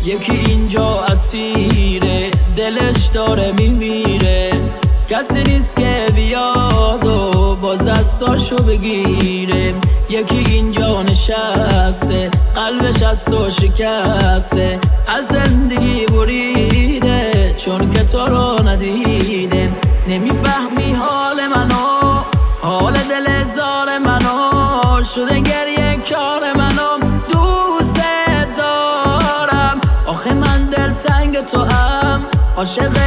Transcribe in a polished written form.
یکی اینجا اسیره دلش داره میمیره، کسی نیست که بیاد و با دستاشو بگیره. یکی اینجا نشسته قلبش از تو شکسته، از زندگی بریده چون که تو رو ندیده. نمیفهمی حال منو، حال دل زار منو، شده گریه کار منو. دوست دارم آخه من دل تنگ تو هم، عاشق